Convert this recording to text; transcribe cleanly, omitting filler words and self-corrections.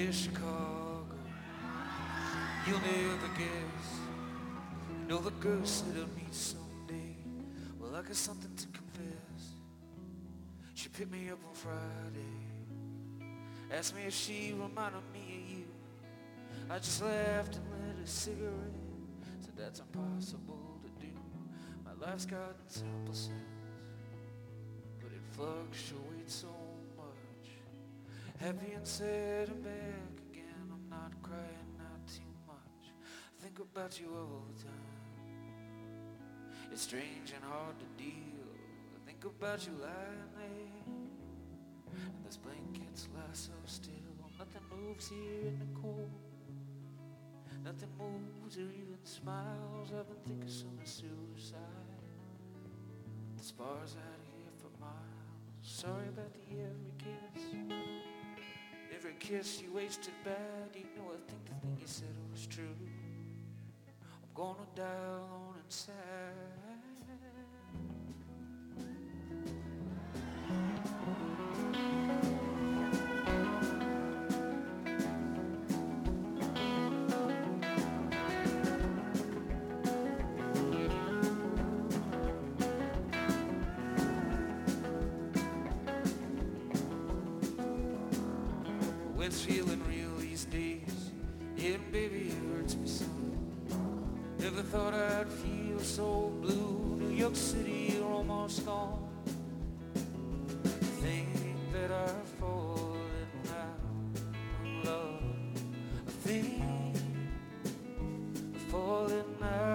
hear Chicago, you'll never guess. You know the girl said I'll meet someday. Well, I got something to confess. She picked me up on Friday, asked me if she reminded me of you. I just laughed and lit a cigarette, said that's impossible to do. My life's got simple sense, but it fluctuates so much. Happy and sad and back again, I'm not crying out too much. I think about you all the time, it's strange and hard to deal. I think about you lying there, and those blankets lie so still. Nothing moves here in the cold, nothing moves or even smiles. I've been thinking some suicide. The spars out here for miles. Sorry about the every kiss you wasted bad. You know I think the thing you said was true. I'm gonna die alone inside. It's feeling real these days. Yeah, baby, it hurts me so. Never thought I'd feel so blue. New York City, you're almost gone. Think that I've fallen out of love. I think I've fallen out